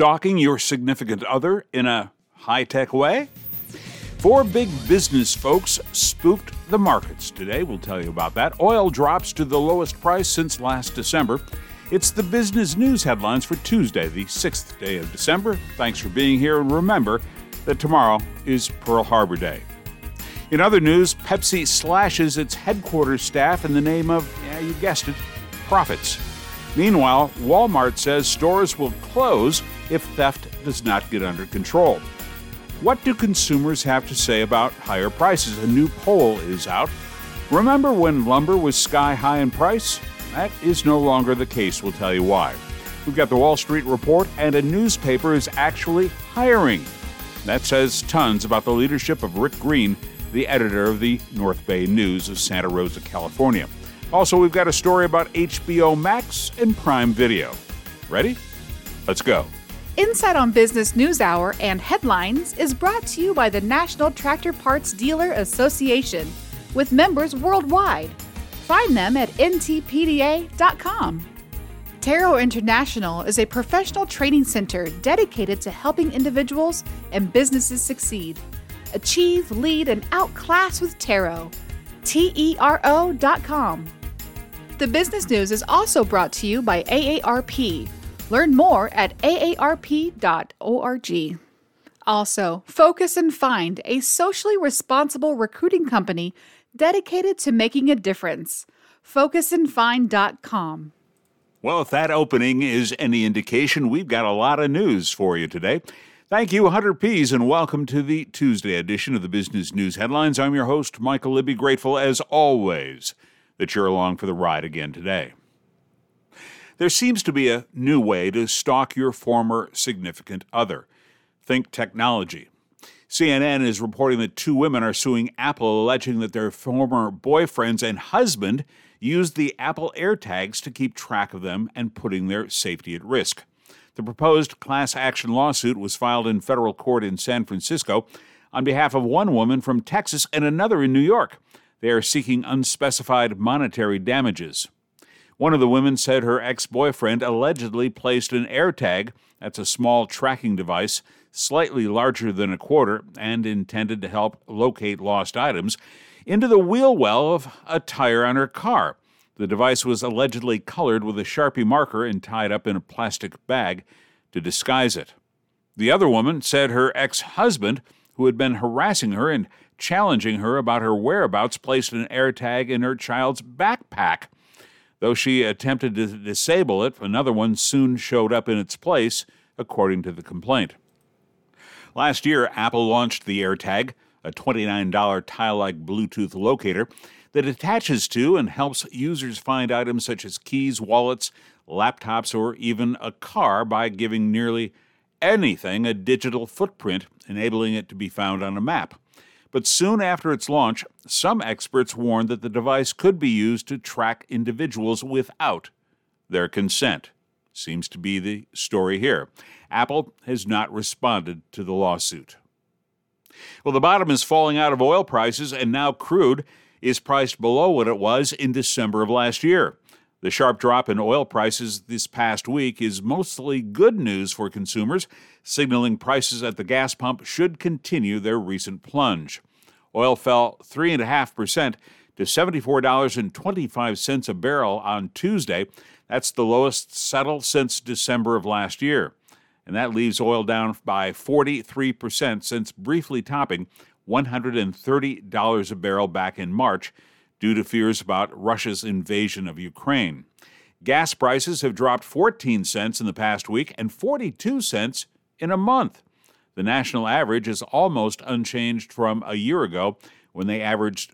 stalking your significant other in a high-tech way? Four big business folks spooked the markets today. We'll tell you about that. Oil drops to the lowest price since last December. It's the business news headlines for Tuesday, the 6th day of December. Thanks for being here, and remember that tomorrow is Pearl Harbor Day. In other news, Pepsi slashes its headquarters staff in the name of, you guessed it, profits. Meanwhile, Walmart says stores will close if theft does not get under control. What do consumers have to say about higher prices? A new poll is out. Remember when lumber was sky high in price? That is no longer the case. We'll tell you why. We've got the Wall Street Report, and a newspaper is actually hiring. That says tons about the leadership of Rick Green, the editor of the North Bay News of Santa Rosa, California. Also, we've got a story about HBO Max and Prime Video. Ready? Let's go. Insight on Business News Hour and Headlines is brought to you by the National Tractor Parts Dealer Association, with members worldwide. Find them at ntpda.com. Taro International is a professional training center dedicated to helping individuals and businesses succeed. Achieve, lead, and outclass with Taro. TERO.com. The business news is also brought to you by AARP. Learn more at aarp.org. Also, Focus and Find, a socially responsible recruiting company dedicated to making a difference. FocusandFind.com. Well, if that opening is any indication, we've got a lot of news for you today. Thank you, Hunter Pease, and welcome to the Tuesday edition of the Business News Headlines. I'm your host, Michael Libby, grateful as always that you're along for the ride again today. There seems to be a new way to stalk your former significant other. Think technology. CNN is reporting that two women are suing Apple, alleging that their former boyfriends and husband used the Apple AirTags to keep track of them and putting their safety at risk. The proposed class action lawsuit was filed in federal court in San Francisco on behalf of one woman from Texas and another in New York. They are seeking unspecified monetary damages. One of the women said her ex-boyfriend allegedly placed an AirTag, that's a small tracking device, slightly larger than a quarter and intended to help locate lost items, into the wheel well of a tire on her car. The device was allegedly colored with a Sharpie marker and tied up in a plastic bag to disguise it. The other woman said her ex-husband, who had been harassing her and challenging her about her whereabouts, placed an AirTag in her child's backpack. Though she attempted to disable it, another one soon showed up in its place, according to the complaint. Last year, Apple launched the AirTag, a $29 tile-like Bluetooth locator that attaches to and helps users find items such as keys, wallets, laptops, or even a car by giving nearly anything a digital footprint, enabling it to be found on a map. But soon after its launch, some experts warned that the device could be used to track individuals without their consent. Seems to be the story here. Apple has not responded to the lawsuit. Well, the bottom is falling out of oil prices, and now crude is priced below what it was in December of last year. The sharp drop in oil prices this past week is mostly good news for consumers, signaling prices at the gas pump should continue their recent plunge. Oil fell 3.5% to $74.25 a barrel on Tuesday. That's the lowest settled since December of last year. And that leaves oil down by 43% since briefly topping $130 a barrel back in March, due to fears about Russia's invasion of Ukraine. Gas prices have dropped 14 cents in the past week and 42 cents in a month. The national average is almost unchanged from a year ago, when they averaged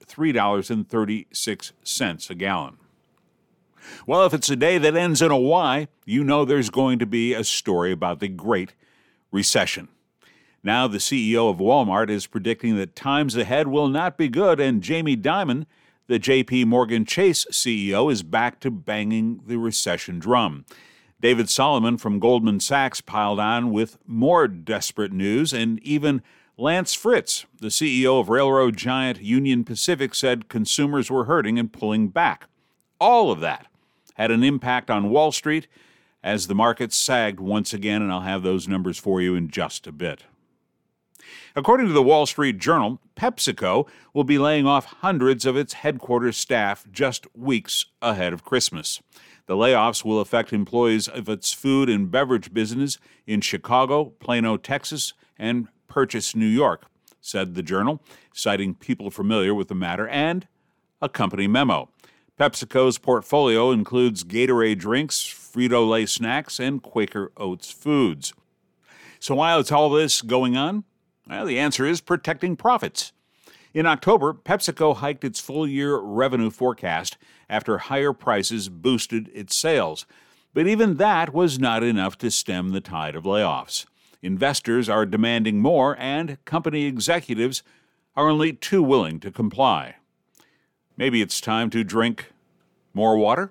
$3.36 a gallon. Well, if it's a day that ends in a Y, you know there's going to be a story about the Great Recession. Now the CEO of Walmart is predicting that times ahead will not be good, and Jamie Dimon, the J.P. Morgan Chase CEO, is back to banging the recession drum. David Solomon from Goldman Sachs piled on with more desperate news, and even Lance Fritz, the CEO of railroad giant Union Pacific, said consumers were hurting and pulling back. All of that had an impact on Wall Street as the market sagged once again, and I'll have those numbers for you in just a bit. According to the Wall Street Journal, PepsiCo will be laying off hundreds of its headquarters staff just weeks ahead of Christmas. The layoffs will affect employees of its food and beverage business in Chicago, Plano, Texas, and Purchase, New York, said the Journal, citing people familiar with the matter and a company memo. PepsiCo's portfolio includes Gatorade drinks, Frito-Lay snacks, and Quaker Oats foods. So while it's all this going on, well, the answer is protecting profits. In October, PepsiCo hiked its full-year revenue forecast after higher prices boosted its sales. But even that was not enough to stem the tide of layoffs. Investors are demanding more, and company executives are only too willing to comply. Maybe it's time to drink more water?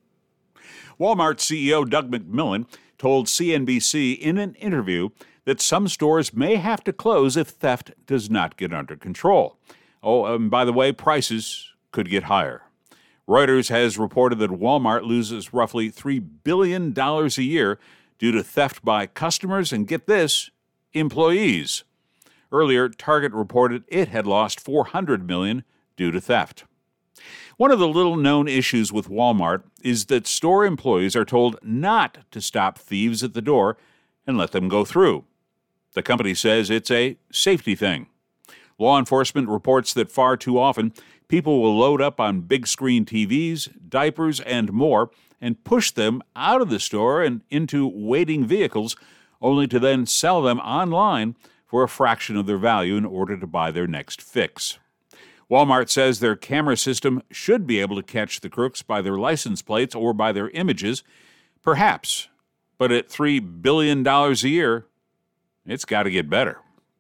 Walmart CEO Doug McMillon told CNBC in an interview that some stores may have to close if theft does not get under control. Oh, and by the way, prices could get higher. Reuters has reported that Walmart loses roughly $3 billion a year due to theft by customers and, get this, employees. Earlier, Target reported it had lost $400 million due to theft. One of the little-known issues with Walmart is that store employees are told not to stop thieves at the door and let them go through. The company says it's a safety thing. Law enforcement reports that far too often, people will load up on big-screen TVs, diapers, and more, and push them out of the store and into waiting vehicles, only to then sell them online for a fraction of their value in order to buy their next fix. Walmart says their camera system should be able to catch the crooks by their license plates or by their images. Perhaps, but at $3 billion a year, it's got to get better.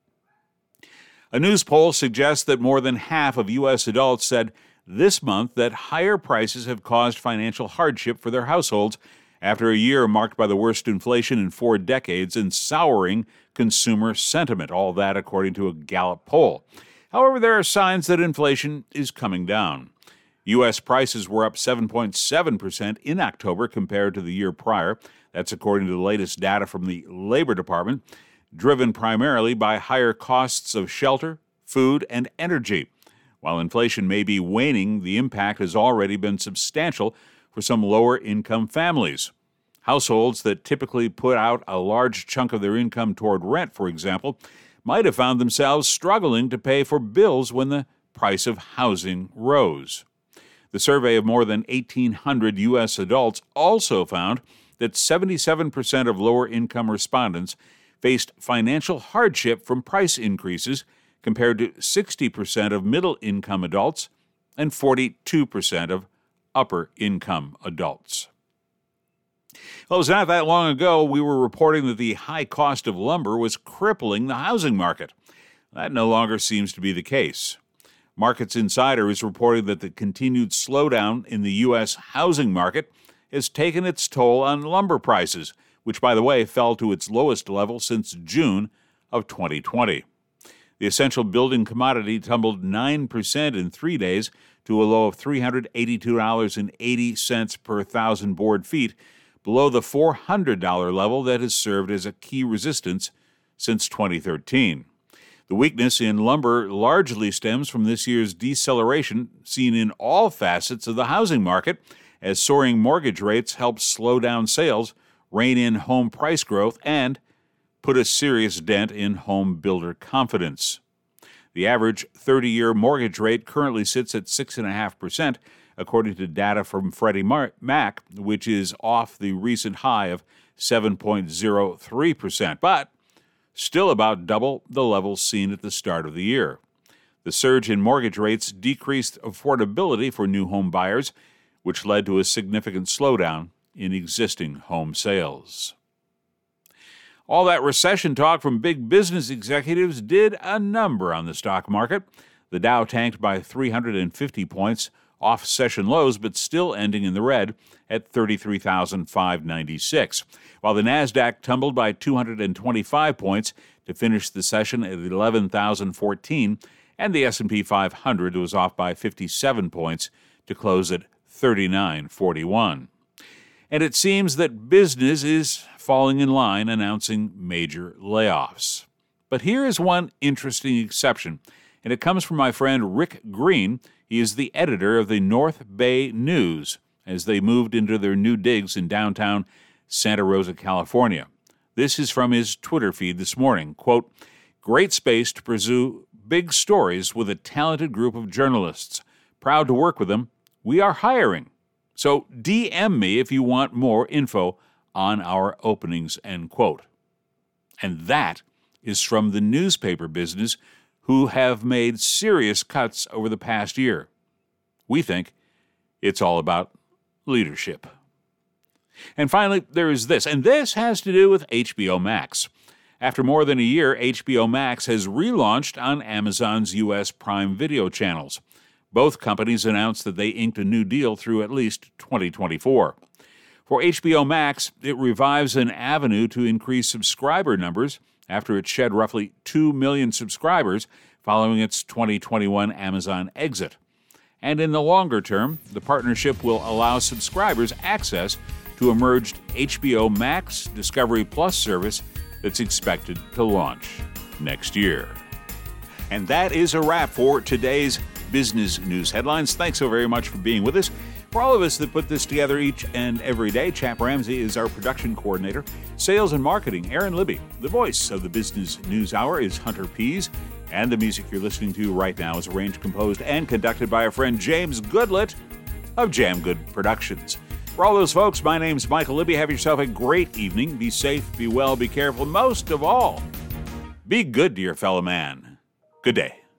A news poll suggests that more than half of U.S. adults said this month that higher prices have caused financial hardship for their households after a year marked by the worst inflation in 4 decades and souring consumer sentiment, all that according to a Gallup poll. However, there are signs that inflation is coming down. U.S. prices were up 7.7% in October compared to the year prior. That's according to the latest data from the Labor Department, driven primarily by higher costs of shelter, food, and energy. While inflation may be waning, the impact has already been substantial for some lower-income families. Households that typically put out a large chunk of their income toward rent, for example, might have found themselves struggling to pay for bills when the price of housing rose. The survey of more than 1,800 U.S. adults also found that 77% of lower-income respondents faced financial hardship from price increases, compared to 60% of middle-income adults and 42% of upper-income adults. Well, it was not that long ago we were reporting that the high cost of lumber was crippling the housing market. That no longer seems to be the case. Markets Insider is reporting that the continued slowdown in the U.S. housing market has taken its toll on lumber prices, which, by the way, fell to its lowest level since June of 2020. The essential building commodity tumbled 9% in 3 days to a low of $382.80 per 1,000 board feet, below the $400 level that has served as a key resistance since 2013. The weakness in lumber largely stems from this year's deceleration seen in all facets of the housing market, as soaring mortgage rates help slow down sales, rein in home price growth, and put a serious dent in home builder confidence. The average 30-year mortgage rate currently sits at 6.5%, according to data from Freddie Mac, which is off the recent high of 7.03%, but still about double the levels seen at the start of the year. The surge in mortgage rates decreased affordability for new home buyers, which led to a significant slowdown in existing home sales. All that recession talk from big business executives did a number on the stock market. The Dow tanked by 350 points off session lows, but still ending in the red at 33,596, while the Nasdaq tumbled by 225 points to finish the session at 11,014, and the S&P 500 was off by 57 points to close at 3941. And it seems that business is falling in line, announcing major layoffs. But here is one interesting exception, and it comes from my friend Rick Green. He is the editor of the North Bay News as they moved into their new digs in downtown Santa Rosa, California. This is from his Twitter feed this morning. Quote, "Great space to pursue big stories with a talented group of journalists. Proud to work with them. We are hiring. So DM me if you want more info on our openings," end quote. And that is from the newspaper business, who have made serious cuts over the past year. We think it's all about leadership. And finally, there is this, and this has to do with HBO Max. After more than a year, HBO Max has relaunched on Amazon's U.S. Prime Video channels. Both companies announced that they inked a new deal through at least 2024. For HBO Max, it revives an avenue to increase subscriber numbers after it shed roughly 2 million subscribers following its 2021 Amazon exit. And in the longer term, the partnership will allow subscribers access to a merged HBO Max Discovery Plus service that's expected to launch next year. And that is a wrap for today's business news headlines. Thanks so very much for being with us. For all of us that put this together each and every day, Chap Ramsey is our production coordinator. Sales and marketing, Aaron Libby. The voice of the Business News Hour is Hunter Pease. And the music you're listening to right now is arranged, composed, and conducted by our friend James Goodlett of Jam Good Productions. For all those folks, my name's Michael Libby. Have yourself a great evening. Be safe, be well, be careful. Most of all, be good to your fellow man. Good day.